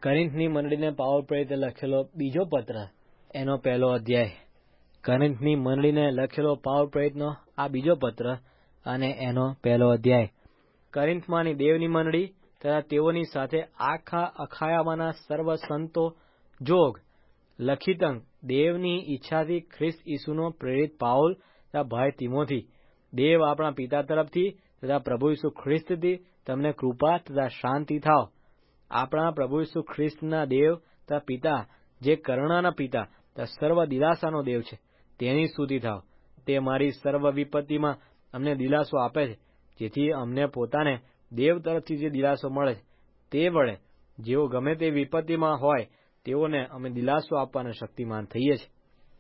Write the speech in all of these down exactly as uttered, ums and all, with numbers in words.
કરિન્થની મંડળીને Paul પ્રેરિતે લખેલો બીજો પત્ર, એનો પહેલો અધ્યાય. કરિન્થની મંડળીને લખેલો પાઉલ પ્રેરિતનો આ બીજો પત્ર અને એનો પહેલો અધ્યાય. કરિન્થમાંની દેવની મંડળી તથા તેઓની સાથે આખા અખાયામાંના સર્વ સંતો જોગ લખિતંગ દેવની ઈચ્છાથી ખ્રિસ્ત ઈસુનો પ્રેરિત પાઉલ તથા ભાઈ તિમોથી, દેવ આપણા પિતા તરફથી તથા પ્રભુ ઈસુ ખ્રિસ્તથી તમને કૃપા તથા શાંતિ થાવ. આપણા પ્રભુ ઈસુ ખ્રિસ્તના દેવ તથા પિતા, જે કરુણાના પિતા તથા સર્વ દિલાસાનો દેવ છે, તેની સ્તુતિ થાવ. તે મારી સર્વ વિપત્તિમાં અમને દિલાસો આપે છે, જેથી અમને પોતાને દેવ તરફથી જે દિલાસો મળે છે તે વડે જેઓ ગમે તે વિપત્તિમાં હોય તેઓને અમે દિલાસો આપવાના શક્તિમાન થઈએ છીએ.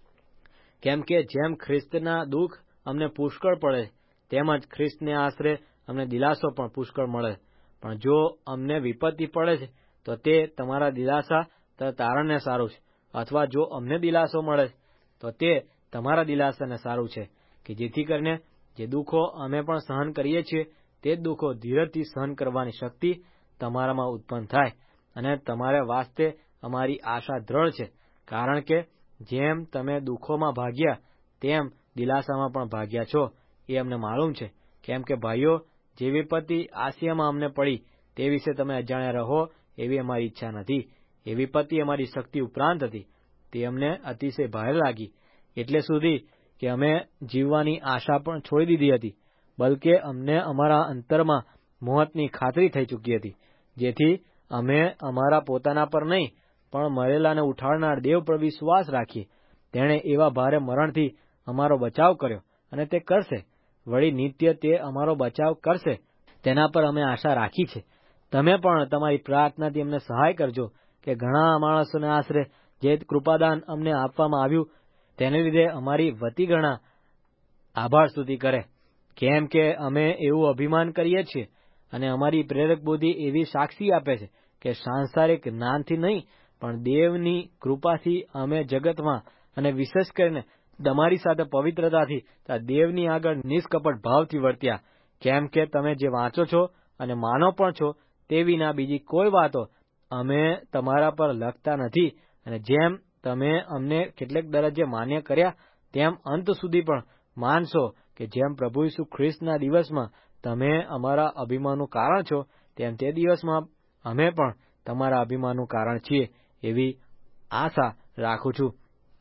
કેમ કે જેમ ખ્રિસ્તના દુઃખ અમને પુષ્કળ પડે છે, તેમજ ખ્રિસ્તને આશરે અમને દિલાસો પણ પુષ્કળ મળે છે. પણ જો અમને વિપત્તિ પડે છે તો તે તમારા દિલાસા તથા તારણને સારું છે, અથવા જો અમને દિલાસો મળે છે તો તે તમારા દિલાસાને સારું છે, કે જેથી કરીને જે દુઃખો અમે પણ સહન કરીએ છીએ તે જ દુઃખો ધીરજથી સહન કરવાની શક્તિ તમારામાં ઉત્પન્ન થાય. અને તમારે વાસ્તે અમારી આશા દ્રઢ છે, કારણ કે જેમ તમે દુઃખોમાં ભાગ્યા તેમ દિલાસામાં પણ ભાગ્યા છો, એ અમને માલુમ છે. કેમ કે ભાઈઓ, જે વિપત્તિ આસિયામાં અમને પડી તે વિશે તમે અજાણ્યા રહો એવી અમારી ઈચ્છા નથી. એ વિપત્તિ અમારી શક્તિ ઉપરાંત હતી, તે અમને અતિશય ભારે લાગી, એટલે સુધી કે અમે જીવવાની આશા પણ છોડી દીધી હતી. બલકે અમને અમારા અંતરમાં મોતની ખાતરી થઈ ચૂકી હતી, જેથી અમે અમારા પોતાના પર નહીં પણ મરેલાને ઉઠાડનાર દેવ પર વિશ્વાસ રાખીએ. તેણે એવા ભારે મરણથી અમારો બચાવ કર્યો અને તે કરશે, વળી નિત્ય તે અમારો બચાવ કરશે, તેના પર અમે આશા રાખી છે. તમે પણ તમારી પ્રાર્થનાથી અમને સહાય કરજો, કે ઘણા માણસોને આશરે જે કૃપાદાન અમને આપવામાં આવ્યું તેને લીધે અમારી વતી ઘણા આભાર સ્તુતિ કરે. કેમ કે અમે એવું અભિમાન કરીએ છીએ અને અમારી પ્રેરક બુદ્ધિ એવી સાક્ષી આપે છે કે સાંસારિક જ્ઞાનથી નહીં પણ દેવની કૃપાથી અમે જગતમાં અને વિશેષ કરીને તમારી સાથે પવિત્રતાથી તથા દેવની આગળ નિષ્કપટ ભાવથી વર્ત્યા. કેમ કે તમે જે વાંચો છો અને માનો પણ છો તે વિના બીજી કોઈ વાતો અમે તમારા પર લખતા નથી. અને જેમ તમે અમને કેટલેક દરજ્જે માન્ય કર્યા તેમ અંત સુધી પણ માનશો, કે જેમ પ્રભુ ઈસુ ખ્રિસ્તના દિવસમાં તમે અમારા અભિમાનનું કારણ છો, તેમ તે દિવસમાં અમે પણ તમારા અભિમાનનું કારણ છીએ, એવી આશા રાખું છું.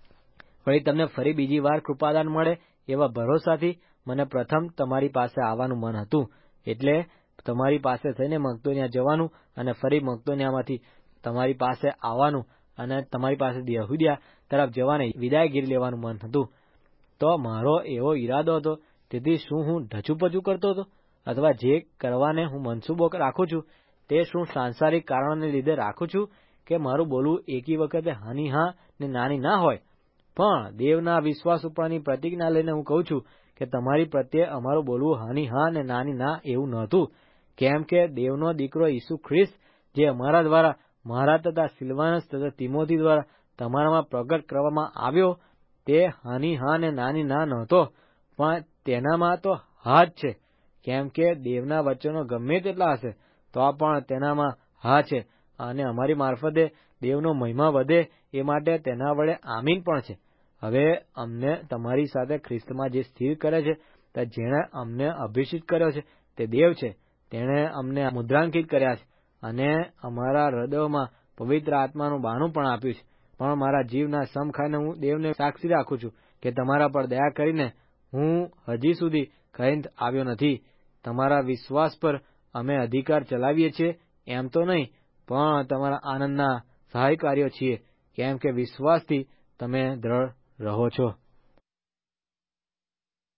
વળી તમને ફરી બીજી વાર કૃપાદાન મળે એવા ભરોસાથી મને પ્રથમ તમારી પાસે આવવાનું મન હતું. એટલે તમારી પાસે થઈને મકદોનિયા જવાનું અને ફરી મકદોનિયામાંથી તમારી પાસે આવવાનું અને તમારી પાસેથી યહૂદિયા તરફ જવાને વિદાયગીરી લેવાનું મન હતું. તો મારો એવો ઈરાદો હતો, તેથી શું હું ઢચુપચું કરતો હતો? અથવા જે કરવાને હું મનસૂબો રાખું છું તે શું સાંસારિક કારણોને લીધે રાખું છું, કે મારું બોલવું એકી વખતે હાની હા ને નાની ના હોય? પણ દેવના વિશ્વાસ ઉપરની પ્રતિજ્ઞા લઈને હું કહું છું કે તમારી પ્રત્યે અમારું બોલવું હાની હા ને નાની ના એવું નહોતું. કેમ કે દેવનો દીકરો ઈસુ ખ્રિસ્ત જે અમારા દ્વારા મારા તથા સિલવાનસ તથા તિમોથી દ્વારા તમારામાં પ્રગટ કરવામાં આવ્યો, તે હાની હા ને નાની ના નહોતો, પણ તેનામાં તો હા જ છે. કેમ કે દેવના વચનો ગમે તેટલા હશે તો પણ તેનામાં હા છે, અને અમારી મારફતે દેવનો મહિમા વધે એ માટે તેના વડે આમીન પણ છે. હવે અમને તમારી સાથે ખ્રિસ્તમાં જે સ્થિર કરે છે તે જેણે અમને અભિષિક્ત કર્યો છે તે દેવ છે. તેણે અમને મુદ્રાંકિત કર્યા છે અને અમારા હૃદયોમાં પવિત્ર આત્માનું બાનું પણ આપ્યું છે. પણ મારા જીવના સમ ખાઈને હું દેવને સાક્ષી રાખું છું કે તમારા પર દયા કરીને હું હજી સુધી કરિન્થ આવ્યો નથી. તમારા વિશ્વાસ પર અમે અધિકાર ચલાવીએ છીએ એમ તો નહીં, પણ તમારા આનંદના સહાયકારીઓ છીએ, કેમ કે વિશ્વાસથી તમે દ્રઢ રહો છો.